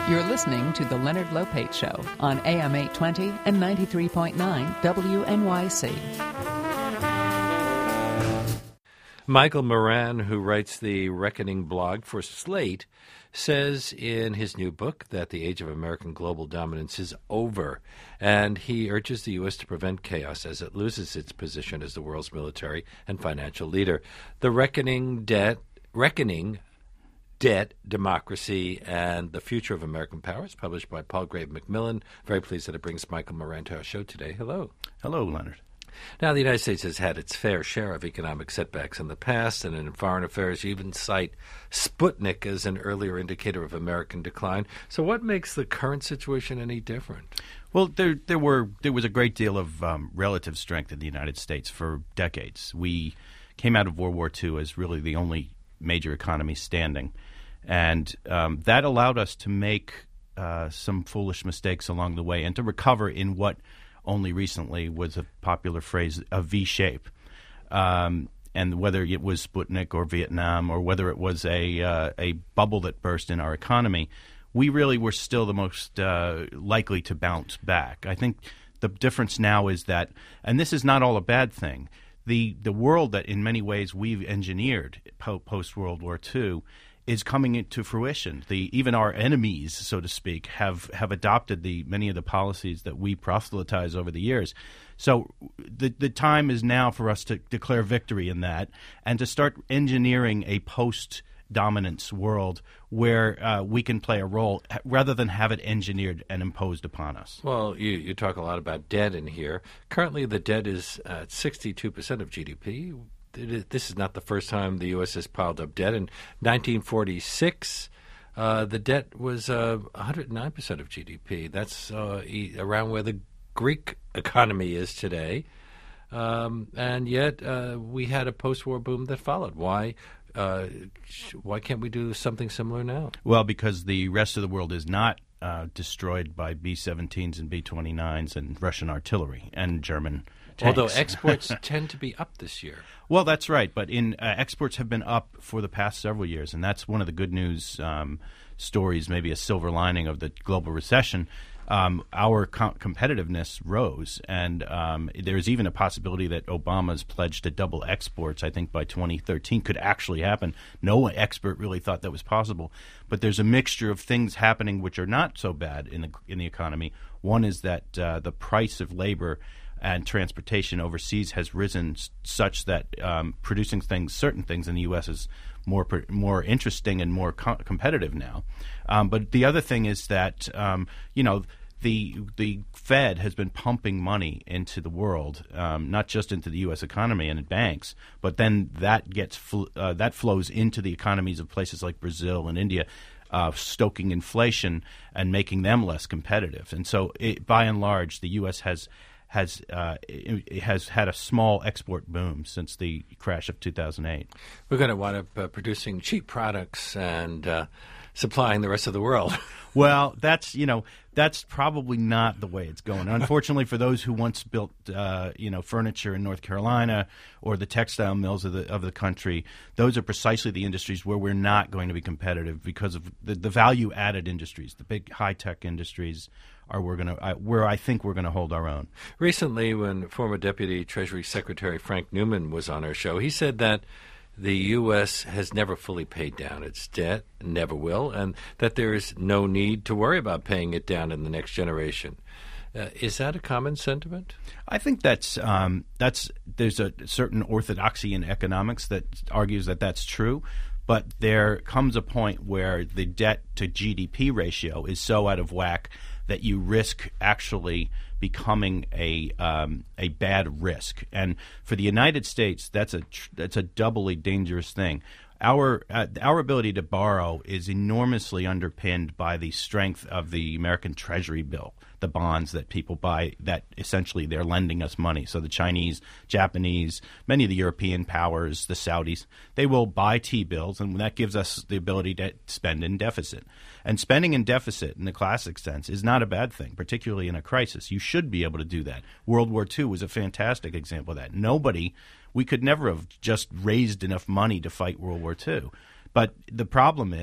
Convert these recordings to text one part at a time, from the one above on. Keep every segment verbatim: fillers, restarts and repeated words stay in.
You're listening to The Leonard Lopate Show on A M eight twenty and ninety-three point nine W N Y C. Michael Moran, who writes the Reckoning blog for Slate, says in his new book that the age of American global dominance is over, and he urges the U S to prevent chaos as it loses its position as the world's military and financial leader. The Reckoning debt, Reckoning Debt, Democracy, and the Future of American Power is published by Palgrave Macmillan. Very pleased that it brings Michael Moran to our show today. Hello. Hello, Leonard. Now, the United States has had its fair share of economic setbacks in the past, and in foreign affairs, you even cite Sputnik as an earlier indicator of American decline. So what makes the current situation any different? Well, there there were there was a great deal of um, relative strength in the United States for decades. We came out of World War Two as really the only major economy standing, and um, that allowed us to make uh, some foolish mistakes along the way and to recover in what only recently was a popular phrase, a V shape. Um, and whether it was Sputnik or Vietnam or whether it was a uh, a bubble that burst in our economy, we really were still the most uh, likely to bounce back. I think the difference now is that, and this is not all a bad thing, the, the world that in many ways we've engineered po- post-World War Two is coming into fruition. The even our enemies, so to speak, have, have adopted the many of the policies that we proselytize over the years. So the the time is now for us to declare victory in that and to start engineering a post-dominance world where uh, we can play a role rather than have it engineered and imposed upon us. Well, you, you talk a lot about debt in here. Currently, the debt is at sixty-two percent of G D P. This is not the first time the U S has piled up debt. In nineteen forty-six, uh, the debt was uh, one hundred nine percent of G D P. That's uh, e- around where the Greek economy is today. Um, and yet uh, we had a post-war boom that followed. Why uh, why can't we do something similar now? Well, because the rest of the world is not uh, destroyed by B seventeens and B twenty-nines and Russian artillery and German tanks. Although exports tend to be up this year. Well, that's right. But in uh, exports have been up for the past several years, and that's one of the good news um, stories, maybe a silver lining of the global recession. Um, our co- competitiveness rose, and um, there's even a possibility that Obama's pledge to double exports, I think by twenty thirteen, could actually happen. No expert really thought that was possible, but there's a mixture of things happening which are not so bad in the in the economy. One is that uh, the price of labor and transportation overseas has risen s- such that um, producing things, certain things in the U S is more per, more interesting and more co- competitive now. Um, but the other thing is that um, you know the the Fed has been pumping money into the world, um, not just into the U S economy and banks, but then that gets fl- uh, that flows into the economies of places like Brazil and India, uh, stoking inflation and making them less competitive. And so, it, by and large, the U S has has uh, it has had a small export boom since the crash of two thousand eight. We're going to wind up uh, producing cheap products and uh, supplying the rest of the world. Well, that's you know that's probably not the way it's going. Unfortunately, for those who once built uh, you know furniture in North Carolina or the textile mills of the of the country, those are precisely the industries where we're not going to be competitive because of the, the value added industries, the big high tech industries. Are we're going to uh, where I think we're going to hold our own. Recently, when former Deputy Treasury Secretary Frank Newman was on our show, he said that the U S has never fully paid down its debt, never will, and that there is no need to worry about paying it down in the next generation. Uh, is that a common sentiment? I think that's um, that's there's a certain orthodoxy in economics that argues that that's true. But there comes a point where the debt to G D P ratio is so out of whack that you risk actually becoming a um, a bad risk. And for the United States, that's a tr- that's a doubly dangerous thing. Our uh, our ability to borrow is enormously underpinned by the strength of the American Treasury bill, the bonds that people buy that essentially they're lending us money. So the Chinese, Japanese, many of the European powers, the Saudis, they will buy T-bills, and that gives us the ability to spend in deficit. And spending in deficit in the classic sense is not a bad thing, particularly in a crisis. You should be able to do that. World War Two was a fantastic example of that. Nobody, we could never have just raised enough money to fight World War Two. But the problem is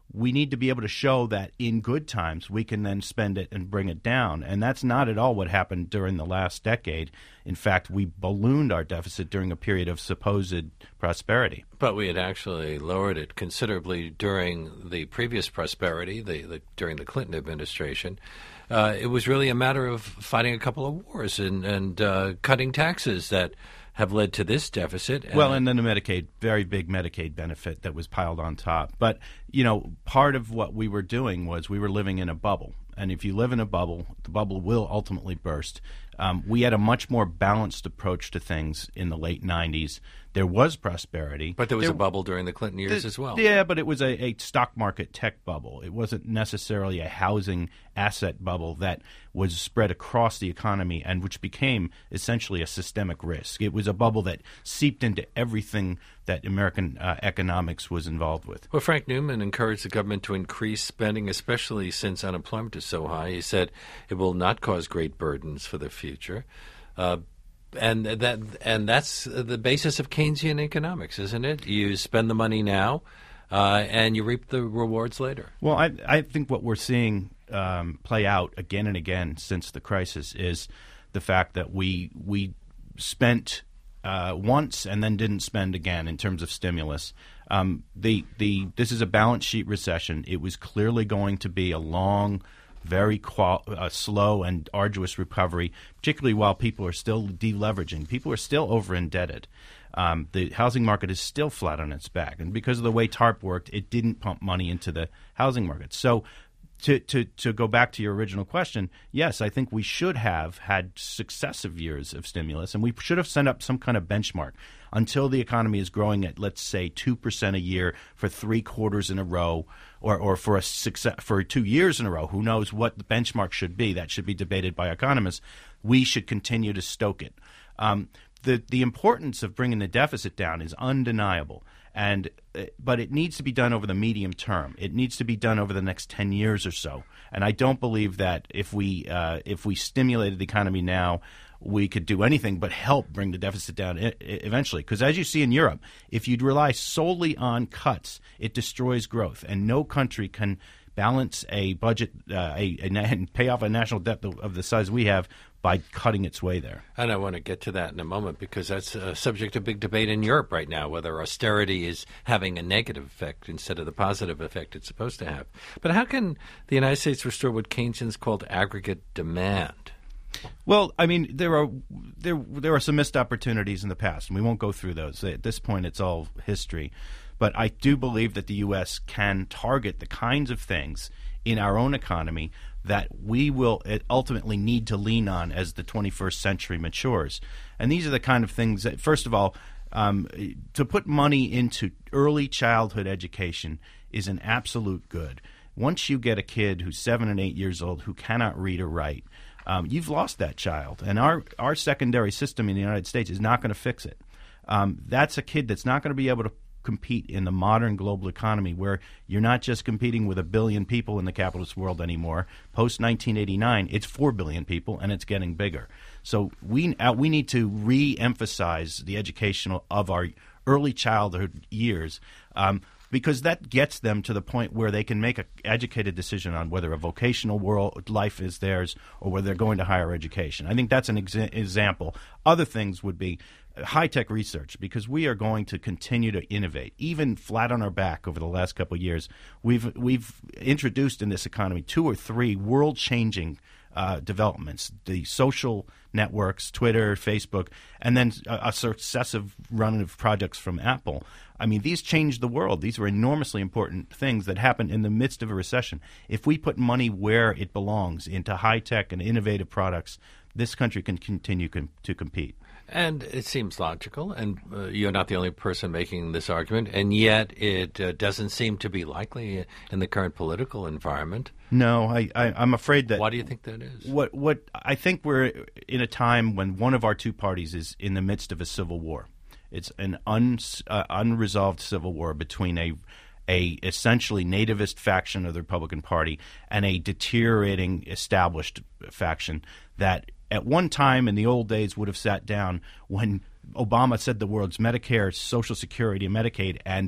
we need to be able to show that in good times we can then spend it and bring it down. And that's not at all what happened during the last decade. In fact, we ballooned our deficit during a period of supposed prosperity. But we had actually lowered it considerably during the previous prosperity, the, the, during the Clinton administration. Uh, it was really a matter of fighting a couple of wars and, and uh, cutting taxes that have led to this deficit. And well, and then the Medicaid, very big Medicaid benefit that was piled on top. But, you know, part of what we were doing was we were living in a bubble. And if you live in a bubble, the bubble will ultimately burst. Um, we had a much more balanced approach to things in the late nineties. There was prosperity. But there was there, a bubble during the Clinton years the, as well. Yeah, but it was a, a stock market tech bubble. It wasn't necessarily a housing asset bubble that was spread across the economy and which became essentially a systemic risk. It was a bubble that seeped into everything that American uh, economics was involved with. Well, Frank Newman encouraged the government to increase spending, especially since unemployment is so high. He said it will not cause great burdens for the future. Uh, and that and that's the basis of Keynesian economics, isn't it? You spend the money now, uh, and you reap the rewards later. Well, I, I think what we're seeing um, play out again and again since the crisis is the fact that we we spent uh, once and then didn't spend again in terms of stimulus. Um, the the this is a balance sheet recession. It was clearly going to be a long, very qual- uh, slow and arduous recovery, particularly while people are still deleveraging. People are still over-indebted. Um, the housing market is still flat on its back. And because of the way TARP worked, it didn't pump money into the housing market. So to, to, to go back to your original question, yes, I think we should have had successive years of stimulus, and we should have set up some kind of benchmark until the economy is growing at, let's say, two percent a year for three quarters in a row, or, or for a success, for two years in a row. Who knows what the benchmark should be? That should be debated by economists. We should continue to stoke it. Um, the, the importance of bringing the deficit down is undeniable. And but it needs to be done over the medium term. It needs to be done over the next ten years or so. And I don't believe that if we uh, if we stimulated the economy now, we could do anything but help bring the deficit down I- eventually. Because as you see in Europe, if you rely solely on cuts, it destroys growth. And no country can balance a budget uh, a, a, and pay off a national debt of the size we have by cutting its way there. And I want to get to that in a moment because that's a subject of big debate in Europe right now, whether austerity is having a negative effect instead of the positive effect it's supposed to have. But how can the United States restore what Keynesians called aggregate demand? Well, I mean, there are there there are some missed opportunities in the past, and we won't go through those. At this point, it's all history. But I do believe that the U S can target the kinds of things in our own economy that we will ultimately need to lean on as the twenty-first century matures. And these are the kind of things that, first of all, um, to put money into early childhood education is an absolute good. Once you get a kid who's seven and eight years old who cannot read or write, um, you've lost that child. And our, our secondary system in the United States is not going to fix it. Um, that's a kid that's not going to be able to compete in the modern global economy where you're not just competing with a billion people in the capitalist world anymore. Post nineteen eighty-nine, it's four billion people, and it's getting bigger. So we uh, we need to re-emphasize the educational of our early childhood years um, because that gets them to the point where they can make an educated decision on whether a vocational world life is theirs or whether they're going to higher education. I think that's an exa- example. Other things would be high-tech research, because we are going to continue to innovate, even flat on our back over the last couple of years. We've we've introduced in this economy two or three world-changing uh, developments, the social networks, Twitter, Facebook, and then a, a successive run of projects from Apple. I mean, these changed the world. These were enormously important things that happened in the midst of a recession. If we put money where it belongs, into high-tech and innovative products, this country can continue com- to compete. And it seems logical, and uh, you're not the only person making this argument, and yet it uh, doesn't seem to be likely in the current political environment. No, I, I, I'm afraid that... Why do you think that is? What, what I think we're in a time when one of our two parties is in the midst of a civil war. It's an un, uh, unresolved civil war between a a essentially nativist faction of the Republican Party and a deteriorating established faction that at one time in the old days would have sat down when Obama said the words Medicare, Social Security, and Medicaid, and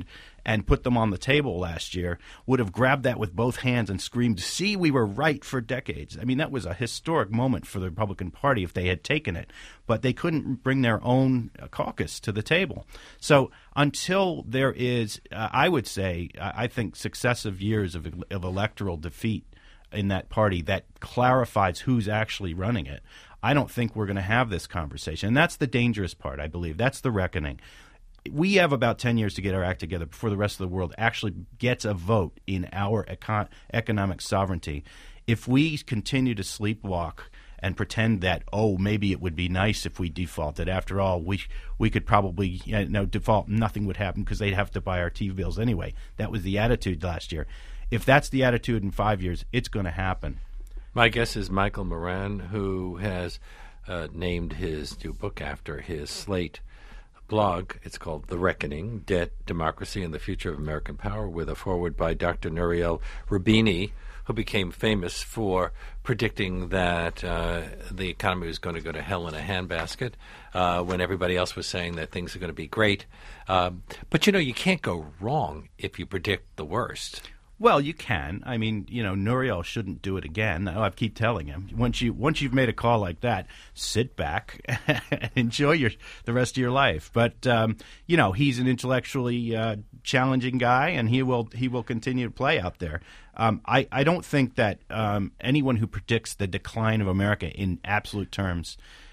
and put them on the table last year would have grabbed that with both hands and screamed, "See, we were right for decades." I mean, that was a historic moment for the Republican Party if they had taken it. But they couldn't bring their own caucus to the table. So until there is, uh, I would say, I think successive years of, of electoral defeat in that party that clarifies who's actually running it, I don't think we're going to have this conversation. And that's the dangerous part, I believe. That's the reckoning. We have about ten years to get our act together before the rest of the world actually gets a vote in our econ- economic sovereignty. If we continue to sleepwalk and pretend that, oh, maybe it would be nice if we defaulted. After all, we we could probably you know, default. Nothing would happen because they'd have to buy our T V bills anyway. That was the attitude last year. If that's the attitude in five years, it's going to happen. My guess is Michael Moran, who has uh, named his new book after his Slate blog. It's called The Reckoning, Debt, Democracy, and the Future of American Power, with a foreword by Doctor Nouriel Roubini, who became famous for predicting that uh, the economy was going to go to hell in a handbasket uh, when everybody else was saying that things are going to be great. Um, but, you know, you can't go wrong if you predict the worst. Well, you can. I mean, you know, Nouriel shouldn't do it again. I keep telling him, once you once you've made a call like that, sit back and enjoy your the rest of your life. But um, you know, he's an intellectually uh, challenging guy, and he will he will continue to play out there. Um, I I don't think that um, anyone who predicts the decline of America in absolute terms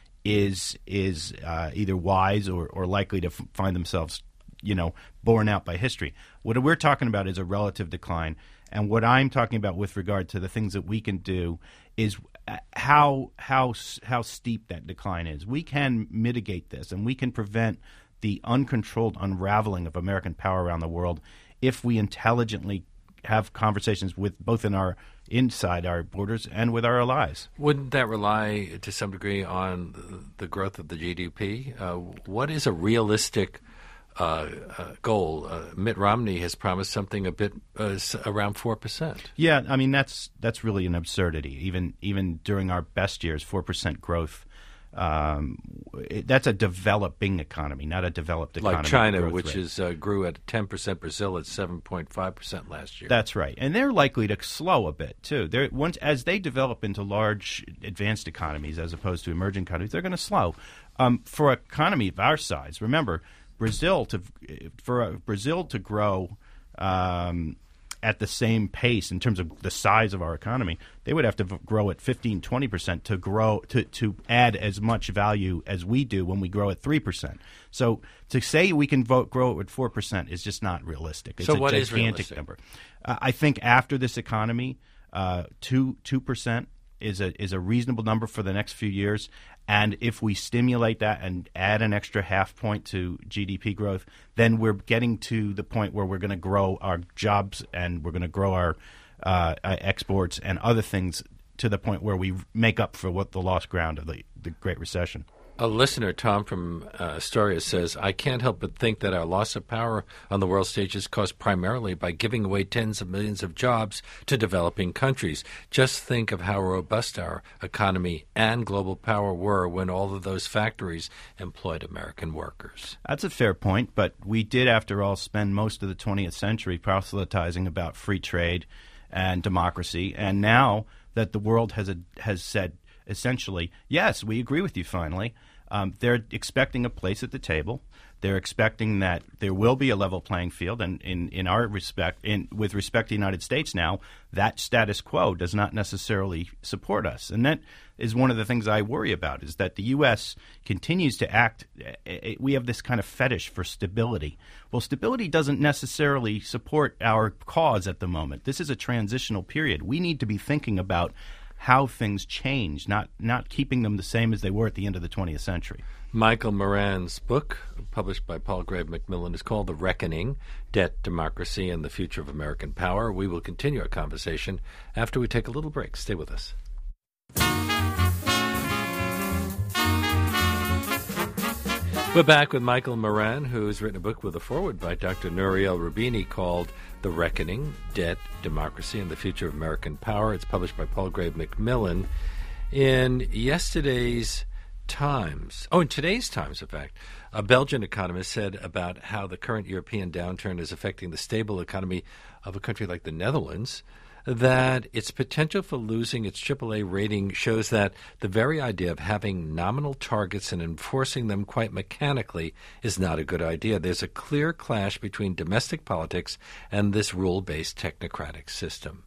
is is uh, either wise or, or likely to f- find themselves, you know, borne out by history. What we're talking about is a relative decline, and what I'm talking about with regard to the things that we can do is how how how steep that decline is. We can mitigate this, and we can prevent the uncontrolled unraveling of American power around the world if we intelligently have conversations with both in our inside our borders and with our allies. Wouldn't that rely to some degree on the growth of the G D P? Uh, what is a realistic Uh, uh, goal? Uh, Mitt Romney has promised something a bit uh, around four percent. Yeah, I mean that's that's really an absurdity. Even even during our best years, four percent growth. Um, it, that's a developing economy, not a developed economy. Like China, which rate. is uh, grew at ten percent. Brazil at seven point five percent last year. That's right, and they're likely to slow a bit too. They're once as they develop into large, advanced economies as opposed to emerging economies, they're going to slow. Um, for an economy of our size, remember. Brazil to for uh, Brazil to grow um, at the same pace in terms of the size of our economy, they would have to v- grow at fifteen, twenty percent to grow to, to add as much value as we do when we grow at three percent. So to say we can vote, grow it at four percent is just not realistic. It's so a what gigantic is realistic? number. Uh, I think after this economy, uh, two two percent is a is a reasonable number for the next few years. And if we stimulate that and add an extra half point to G D P growth, then we're getting to the point where we're going to grow our jobs and we're going to grow our uh, exports and other things to the point where we make up for what the lost ground of the, the Great Recession. A listener, Tom from uh, Astoria, says, I can't help but think that our loss of power on the world stage is caused primarily by giving away tens of millions of jobs to developing countries. Just think of how robust our economy and global power were when all of those factories employed American workers. That's a fair point, but we did, after all, spend most of the twentieth century proselytizing about free trade and democracy. And now that the world has a, has said, essentially, yes, we agree with you finally. Um, they're expecting a place at the table. They're expecting that there will be a level playing field. And in, in our respect, in, with respect to the United States now, that status quo does not necessarily support us. And that is one of the things I worry about, is that the U S continues to act – we have this kind of fetish for stability. Well, stability doesn't necessarily support our cause at the moment. This is a transitional period. We need to be thinking about – how things change, not not keeping them the same as they were at the end of the twentieth century. Michael Moran's book, published by Palgrave Macmillan, is called The Reckoning, Debt, Democracy, and the Future of American Power. We will continue our conversation after we take a little break. Stay with us. We're back with Michael Moran, who has written a book with a foreword by Doctor Nouriel Roubini called The Reckoning, Debt, Democracy, and the Future of American Power. It's published by Palgrave Macmillan. In yesterday's Times, oh, in today's Times, in fact, a Belgian economist said about how the current European downturn is affecting the stable economy of a country like the Netherlands, that its potential for losing its triple A rating shows that the very idea of having nominal targets and enforcing them quite mechanically is not a good idea. There's a clear clash between domestic politics and this rule-based technocratic system.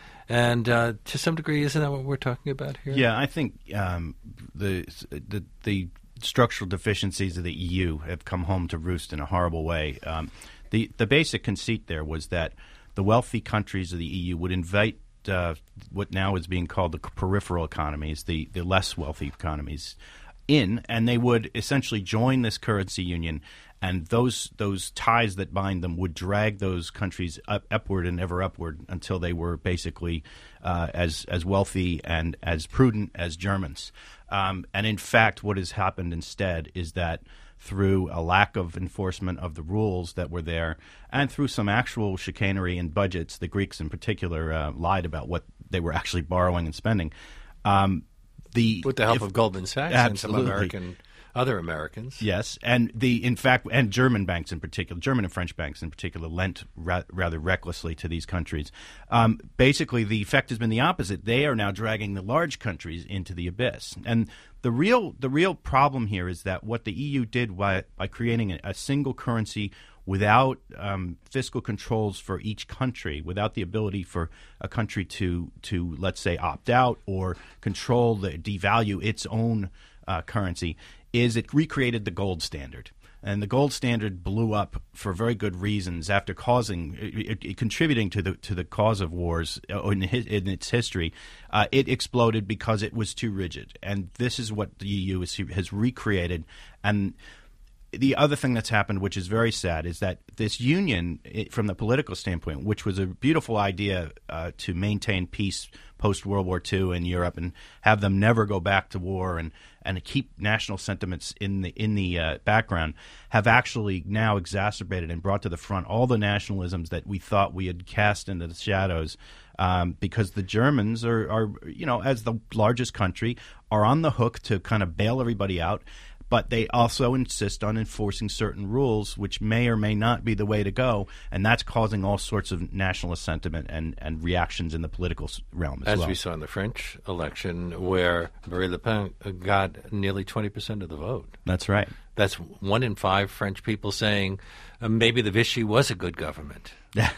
And uh, to some degree, isn't that what we're talking about here? Yeah, I think um, the, the the structural deficiencies of the E U have come home to roost in a horrible way. Um, the the basic conceit there was that the wealthy countries of the E U would invite uh, what now is being called the peripheral economies, the, the less wealthy economies, in, and they would essentially join this currency union, and those those ties that bind them would drag those countries up, upward and ever upward until they were basically uh, as as wealthy and as prudent as Germans. Um, and in fact, what has happened instead is that through a lack of enforcement of the rules that were there, and through some actual chicanery in budgets, the Greeks in particular uh, lied about what they were actually borrowing and spending. Um, the With the help if, of Goldman Sachs absolutely. and some American, other Americans. Yes, and the in fact, and German banks in particular, German and French banks in particular, lent ra- rather recklessly to these countries. Um, basically, the effect has been the opposite. They are now dragging the large countries into the abyss, and the real the real problem here is that what the E U did by, by creating a, a single currency without um, fiscal controls for each country, without the ability for a country to, to let's say, opt out or control, the, devalue its own uh, currency, is it recreated the gold standard. And the gold standard blew up for very good reasons after causing, it, it, contributing to the to the cause of wars in, his, in its history. Uh, it exploded because it was too rigid, and this is what the E U has, has recreated. And the other thing that's happened, which is very sad, is that this union, it, from the political standpoint, which was a beautiful idea uh, to maintain peace post-World War Two in Europe and have them never go back to war and, and keep national sentiments in the in the uh, background, have actually now exacerbated and brought to the front all the nationalisms that we thought we had cast into the shadows. Um, because the Germans are, are, you know, as the largest country, are on the hook to kind of bail everybody out. But they also insist on enforcing certain rules, which may or may not be the way to go, and that's causing all sorts of nationalist sentiment and, and reactions in the political realm as, as well. As we saw in the French election, where Marine Le Pen got nearly twenty percent of the vote. That's right. That's one in five French people saying uh, maybe the Vichy was a good government.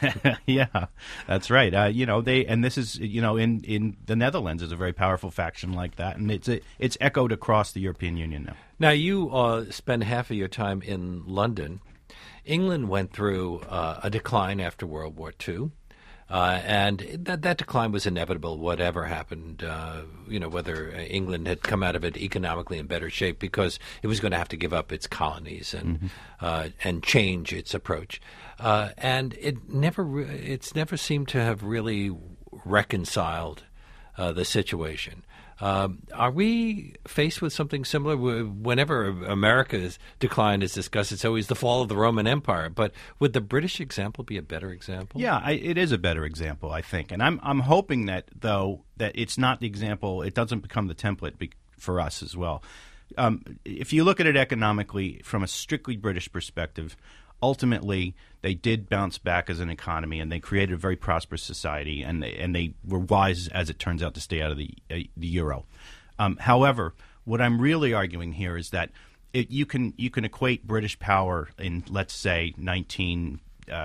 Yeah, that's right. Uh, you know, they and this is you know in, in the Netherlands is a very powerful faction like that, and it's a, it's echoed across the European Union now. Now you uh, spend half of your time in London. England went through uh, a decline after World War Two. Uh, and that that decline was inevitable, whatever happened, uh, you know, whether England had come out of it economically in better shape because it was going to have to give up its colonies and mm-hmm. uh, and change its approach. Uh, and it never re- it's never seemed to have really reconciled uh, the situation. Um, are we faced with something similar? Whenever America's decline is discussed, it's always the fall of the Roman Empire. But would the British example be a better example? Yeah, I, it is a better example, I think. And I'm I'm hoping that, though, that it's not the example, it doesn't become the template be, for us as well. Um, if you look at it economically from a strictly British perspective, ultimately, they did bounce back as an economy, and they created a very prosperous society, and they, and they were wise, as it turns out, to stay out of the uh, the euro. Um, however, what I'm really arguing here is that it, you can you can equate British power in, let's say, nineteen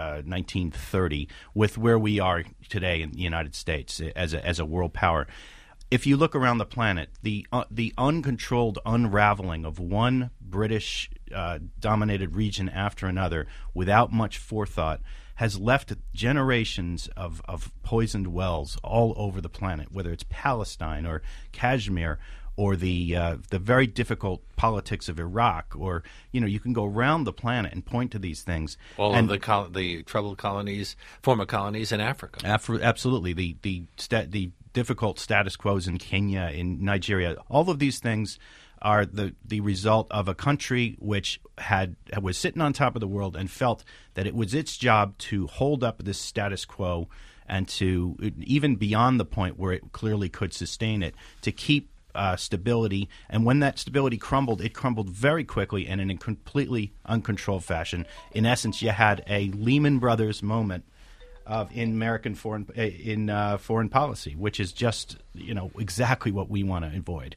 thirty with where we are today in the United States as a, as a world power. If you look around the planet, the uh, the uncontrolled unraveling of one British uh, dominated region after another without much forethought has left generations of, of poisoned wells all over the planet, whether it's Palestine or Kashmir or the uh, the very difficult politics of Iraq, or, you know, you can go around the planet and point to these things. All and of the col- the troubled colonies, former colonies in Africa. Af- absolutely. The, the, sta- the difficult status quos in Kenya, in Nigeria, all of these things are the, the result of a country which had was sitting on top of the world and felt that it was its job to hold up this status quo and to, even beyond the point where it clearly could sustain it, to keep uh, stability. And when that stability crumbled, it crumbled very quickly and in a completely uncontrolled fashion. In essence, you had a Lehman Brothers moment of in American foreign in uh, foreign policy, which is just you know exactly what we want to avoid.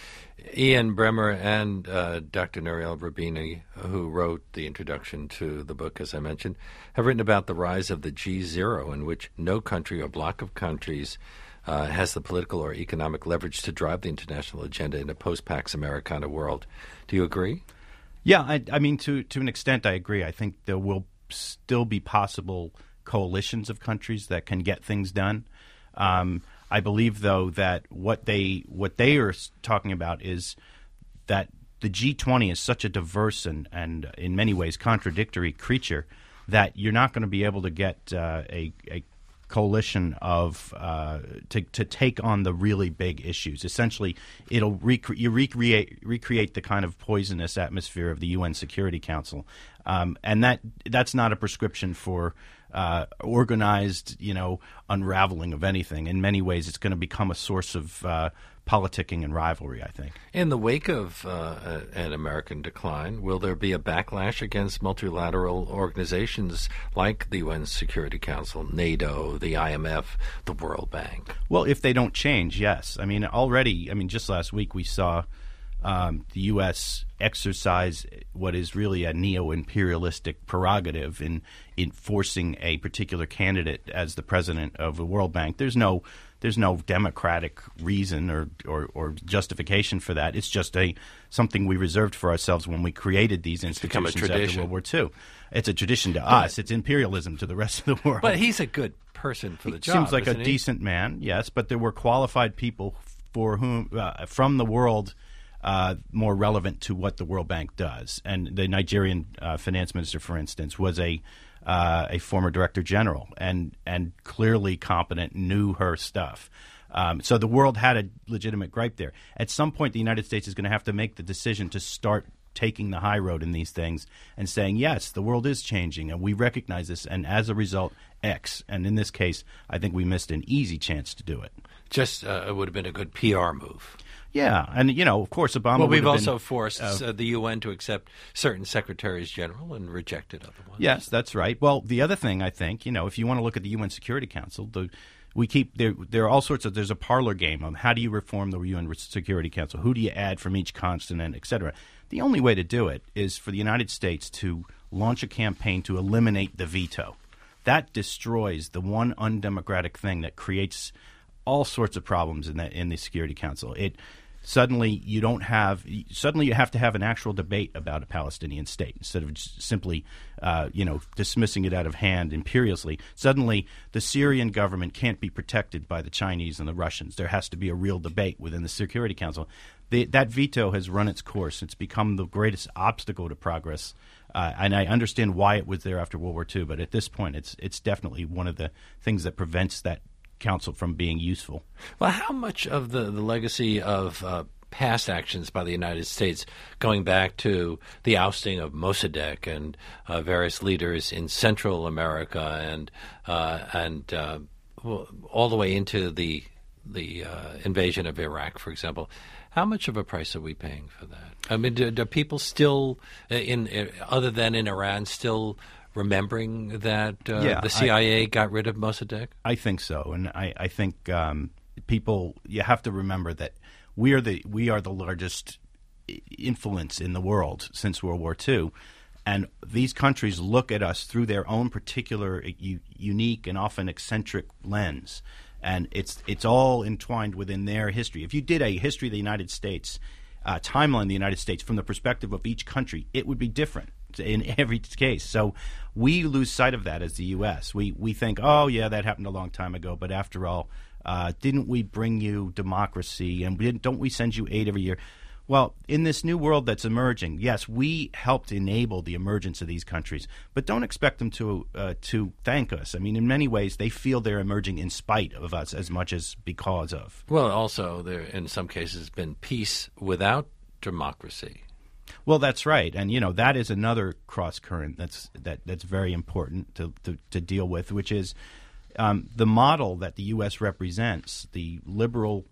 Ian Bremmer and uh, Doctor Nouriel Roubini, who wrote the introduction to the book, as I mentioned, have written about the rise of the G zero, in which no country or bloc of countries uh, has the political or economic leverage to drive the international agenda in a post-Pax Americana world. Do you agree? Yeah, I, I mean, to to an extent, I agree. I think there will still be possible coalitions of countries that can get things done. Um, I believe, though, that what they what they are talking about is that the G twenty is such a diverse and, and in many ways contradictory creature that you're not going to be able to get uh, a, a coalition of uh, to to take on the really big issues. Essentially, it'll recre- you recreate recreate the kind of poisonous atmosphere of the U N Security Council, um, and that that's not a prescription for Uh, organized, you know, unraveling of anything. In many ways, it's going to become a source of uh, politicking and rivalry, I think. In the wake of uh, an American decline, will there be a backlash against multilateral organizations like the U N Security Council, NATO, the I M F, the World Bank? Well, if they don't change, yes. I mean, already, I mean, just last week we saw Um, the U S exercise what is really a neo-imperialistic prerogative in, in forcing a particular candidate as the president of the World Bank. There's no there's no democratic reason or, or, or justification for that. It's just a something we reserved for ourselves when we created these institutions after World War Two. It's a tradition to us. It's imperialism to the rest of the world. But he's a good person for the he job. Seems like a he? decent man, yes. But there were qualified people for whom uh, from the world. Uh, more relevant to what the World Bank does. And the Nigerian uh, finance minister, for instance, was a uh, a former director general and and clearly competent, knew her stuff. Um, so the world had a legitimate gripe there. At some point, the United States is going to have to make the decision to start taking the high road in these things and saying, yes, the world is changing, and we recognize this, and as a result, X. And in this case, I think we missed an easy chance to do it. Just uh, it would have been a good P R move. Yeah, and, you know, of course, Obama Well, we've would also been, forced uh, uh, the U N to accept certain secretaries general and rejected other ones. Yes, that's right. Well, the other thing, I think, you know, if you want to look at the U N Security Council, the, we keep there. There are all sorts of. There's a parlor game of how do you reform the U N Security Council? Who do you add from each continent, et cetera. The only way to do it is for the United States to launch a campaign to eliminate the veto. That destroys the one undemocratic thing that creates all sorts of problems in the in the Security Council. It suddenly you don't have suddenly you have to have an actual debate about a Palestinian state instead of just simply uh, you know dismissing it out of hand imperiously. Suddenly the Syrian government can't be protected by the Chinese and the Russians. There has to be a real debate within the Security Council. The, that veto has run its course. It's become the greatest obstacle to progress. Uh, and I understand why it was there after World War Two, but at this point it's it's definitely one of the things that prevents that council from being useful. Well, how much of the, the legacy of uh, past actions by the United States, going back to the ousting of Mossadegh and uh, various leaders in Central America and uh, and uh, well, all the way into the the uh, invasion of Iraq, for example, how much of a price are we paying for that? I mean, do, do people still, in, in other than in Iran, still remembering that uh, yeah, the C I A I, got rid of Mossadegh? I think so, and I, I think um, people. You have to remember that we are the we are the largest influence in the world since World War Two, and these countries look at us through their own particular, u- unique, and often eccentric lens, and it's it's all entwined within their history. If you did a history of the United States, uh, timeline of the United States from the perspective of each country, it would be different in every case. So we lose sight of that as the U S. We we think, oh, yeah, that happened a long time ago. But after all, uh, didn't we bring you democracy? And we didn't, don't we send you aid every year? Well, in this new world that's emerging, yes, we helped enable the emergence of these countries. But don't expect them to uh, to thank us. I mean, in many ways, they feel they're emerging in spite of us as much as because of. Well, also, there in some cases been peace without democracy. Well, that's right, and you know that is another cross current that's that that's very important to to, to deal with, which is um, the model that the U S represents, the liberal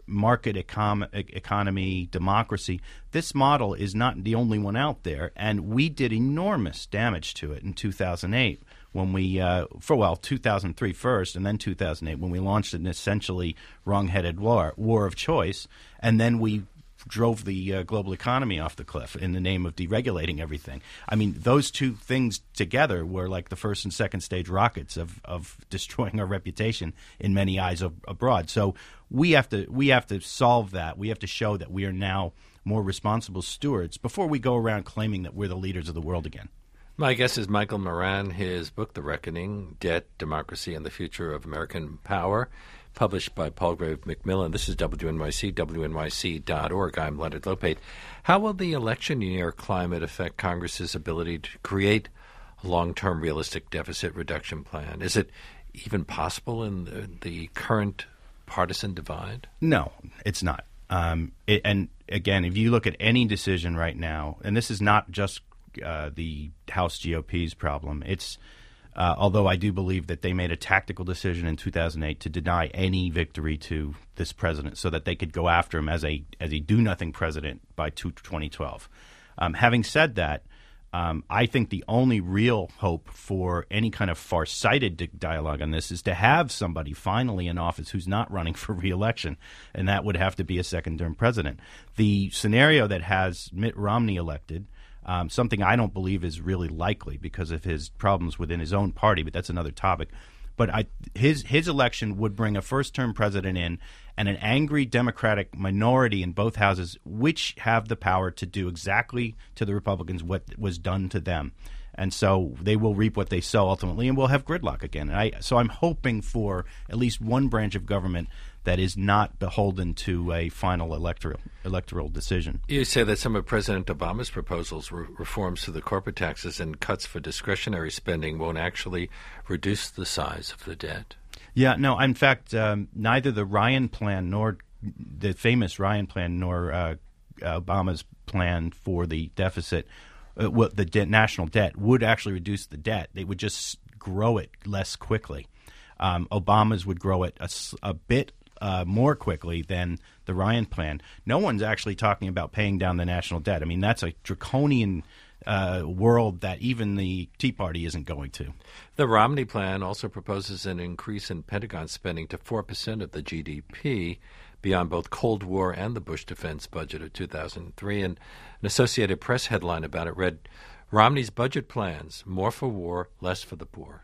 market econ- economy, democracy. This model is not the only one out there, and we did enormous damage to it in two thousand eight when we, uh, for well, two thousand three first and then two thousand eight when we launched an essentially wrong-headed war, war of choice, and then we drove the uh, global economy off the cliff in the name of deregulating everything. I mean, those two things together were like the first and second stage rockets of, of destroying our reputation in many eyes of, abroad. So we have to we have to solve that. We have to show that we are now more responsible stewards before we go around claiming that we're the leaders of the world again. My guest is Michael Moran. His book, The Reckoning, Debt, Democracy, and the Future of American Power, published by Palgrave Macmillan. This is W N Y C, W N Y C dot org. I'm Leonard Lopate. How will the election year climate affect Congress's ability to create a long-term realistic deficit reduction plan? Is it even possible in the, the current partisan divide? No, it's not. Um, it, and again, if you look at any decision right now, and this is not just uh, the House G O P's problem, it's Uh, although I do believe that they made a tactical decision in two thousand eight to deny any victory to this president so that they could go after him as a as a do-nothing president by twenty twelve. Um, having said that, um, I think the only real hope for any kind of far-sighted di- dialogue on this is to have somebody finally in office who's not running for re-election, and that would have to be a second-term president. The scenario that has Mitt Romney elected, Um, something I don't believe is really likely because of his problems within his own party, but that's another topic. But I, his his election would bring a first-term president in and an angry Democratic minority in both houses, which have the power to do exactly to the Republicans what was done to them. And so they will reap what they sow ultimately, and we'll have gridlock again. And I, so I'm hoping for at least one branch of government that is not beholden to a final electoral electoral decision. You say that some of President Obama's proposals, re- reforms to the corporate taxes and cuts for discretionary spending, won't actually reduce the size of the debt. Yeah, no, in fact, um, neither the Ryan plan nor the famous Ryan plan nor uh, Obama's plan for the deficit, uh, well, the de- national debt, would actually reduce the debt. They would just grow it less quickly. Um, Obama's would grow it a, a bit Uh, more quickly than the Ryan plan. No one's actually talking about paying down the national debt. I mean, that's a draconian uh, world that even the Tea Party isn't going to. The Romney plan also proposes an increase in Pentagon spending to four percent of the G D P beyond both Cold War and the Bush defense budget of two thousand three. And an Associated Press headline about it read, Romney's budget plans, more for war, less for the poor.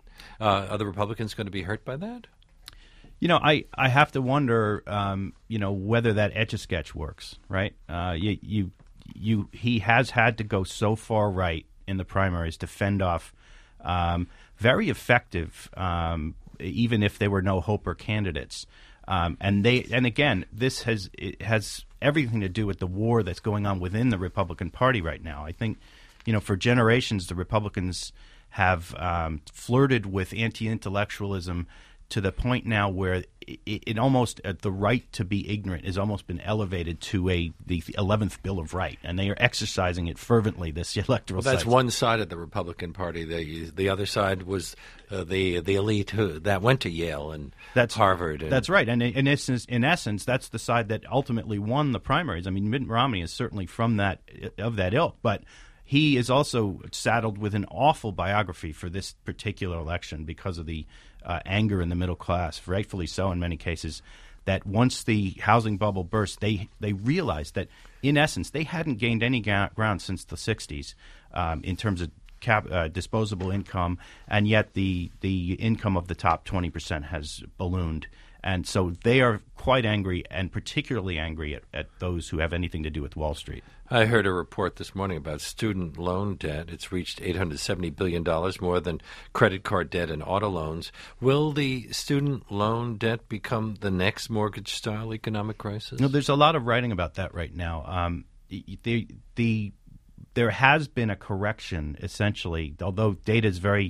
Uh, are the Republicans going to be hurt by that? You know, I, I have to wonder, um, you know, whether that Etch-a-Sketch works, right? Uh, you, you, you, he has had to go so far right in the primaries to fend off um, very effective, um, even if there were no Hoper candidates. Um, and they, and again, this has it has everything to do with the war that's going on within the Republican Party right now. I think, you know, for generations, the Republicans have um, flirted with anti-intellectualism to the point now where it, it almost uh, the right to be ignorant has almost been elevated to a the eleventh Bill of Right, and they are exercising it fervently. This electoral. Well, that's cycle. one side of the Republican Party. The the other side was uh, the the elite who that went to Yale and that's, Harvard. And that's right, and in essence, in essence, that's the side that ultimately won the primaries. I mean, Mitt Romney is certainly from that of that ilk, but he is also saddled with an awful biography for this particular election because of the uh, anger in the middle class, rightfully so in many cases, that once the housing bubble burst, they, they realized that, in essence, they hadn't gained any ga- ground since the sixties um, in terms of cap, uh, disposable income, and yet the, the income of the top twenty percent has ballooned. And so they are quite angry, and particularly angry at, at those who have anything to do with Wall Street. I heard a report this morning about student loan debt. It's reached eight hundred seventy billion dollars, more than credit card debt and auto loans. Will the student loan debt become the next mortgage-style economic crisis? No, there's a lot of writing about that right now. Um, the, the, there has been a correction, essentially, although data is very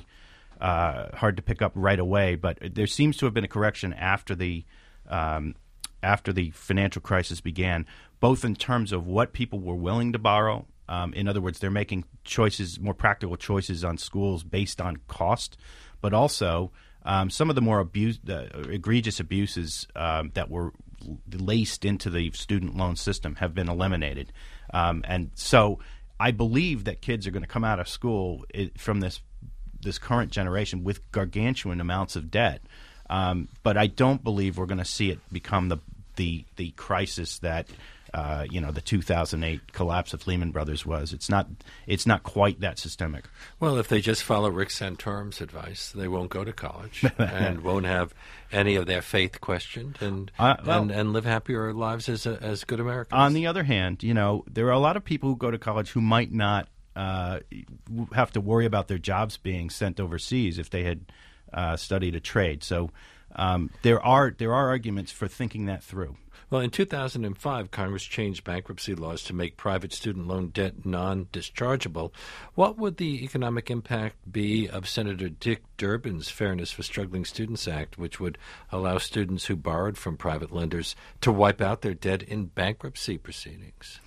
uh, hard to pick up right away, but there seems to have been a correction after the um, after the financial crisis began, both in terms of what people were willing to borrow. Um, in other words, they're making choices, more practical choices on schools based on cost, but also um, some of the more abuse, uh, egregious abuses um, that were laced into the student loan system have been eliminated. Um, and so I believe that kids are going to come out of school it, from this this current generation with gargantuan amounts of debt. Um, but I don't believe we're going to see it become the the the crisis that uh, you know the two thousand eight collapse of Lehman Brothers was. It's not it's not quite that systemic. Well, if they just follow Rick Santorum's advice, they won't go to college and won't have any of their faith questioned, and uh, well, and, and live happier lives as a, as good Americans. On the other hand, you know there are a lot of people who go to college who might not uh, have to worry about their jobs being sent overseas if they had uh, studied a trade. So. Um, there are there are arguments for thinking that through. Well, in two thousand five, Congress changed bankruptcy laws to make private student loan debt non-dischargeable. What would the economic impact be of Senator Dick Durbin's Fairness for Struggling Students Act, which would allow students who borrowed from private lenders to wipe out their debt in bankruptcy proceedings?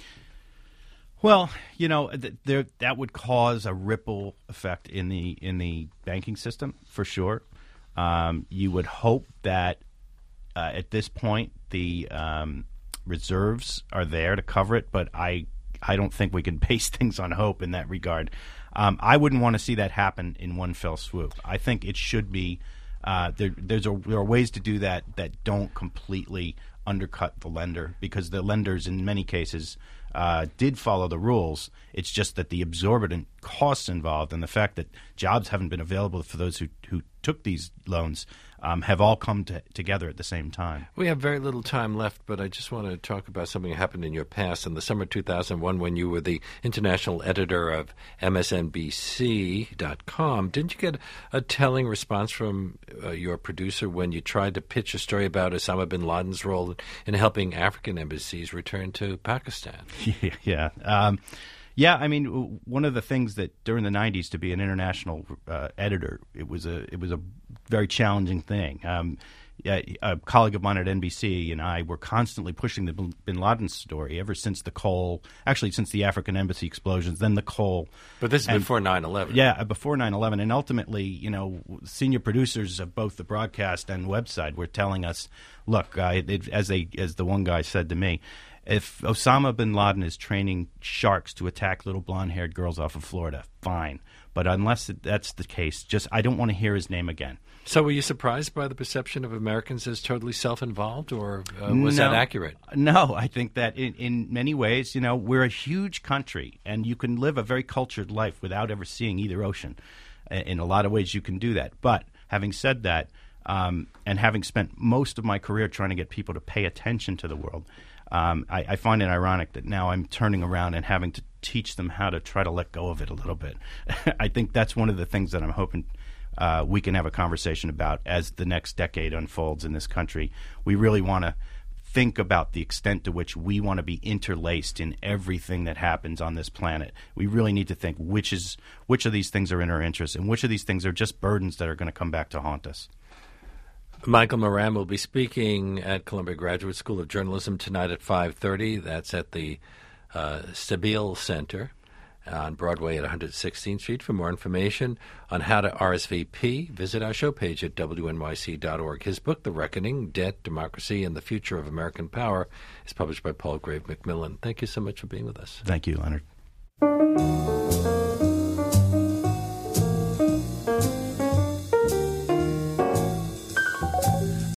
Well, you know, th- there, that would cause a ripple effect in the in the banking system for sure. Um, you would hope that uh, at this point the um, reserves are there to cover it, but I I don't think we can base things on hope in that regard. Um, I wouldn't want to see that happen in one fell swoop. I think it should be uh, there. There's a, there are ways to do that that don't completely undercut the lender, because the lenders in many cases uh, did follow the rules. It's just that the exorbitant costs involved and the fact that jobs haven't been available for those who, who took these loans um, have all come to, together at the same time. We have very little time left, but I just want to talk about something that happened in your past. In the summer two thousand one, when you were the international editor of M S N B C dot com, didn't you get a telling response from uh, your producer when you tried to pitch a story about Osama bin Laden's role in helping African embassies return to Pakistan? Yeah, yeah. Um, yeah, I mean, one of the things that during the nineties to be an international uh, editor, it was a it was a very challenging thing. Um, yeah, a colleague of mine at N B C and I were constantly pushing the bin Laden story ever since the Cole, actually since the African embassy explosions, then the Cole. But this is and, before nine eleven. Yeah, before nine eleven. And ultimately, you know, senior producers of both the broadcast and website were telling us, look, uh, it, as they as the one guy said to me, if Osama bin Laden is training sharks to attack little blonde-haired girls off of Florida, fine. But unless that's the case, just I don't want to hear his name again. So were you surprised by the perception of Americans as totally self-involved, or uh, was no, that accurate? No, I think that in, in many ways, you know, we're a huge country, and you can live a very cultured life without ever seeing either ocean. In a lot of ways, you can do that. But having said that, um, and having spent most of my career trying to get people to pay attention to the world, Um, I, I find it ironic that now I'm turning around and having to teach them how to try to let go of it a little bit. I think that's one of the things that I'm hoping uh, we can have a conversation about as the next decade unfolds in this country. We really want to think about the extent to which we want to be interlaced in everything that happens on this planet. We really need to think which is which of these things are in our interest and which of these things are just burdens that are going to come back to haunt us. Michael Moran will be speaking at Columbia Graduate School of Journalism tonight at five thirty. That's at the uh, Stabile Center on Broadway at one hundred sixteenth Street. For more information on how to R S V P, visit our show page at W N Y C dot org. His book, The Reckoning, Debt, Democracy, and the Future of American Power, is published by Palgrave Macmillan. Thank you so much for being with us. Thank you, Leonard.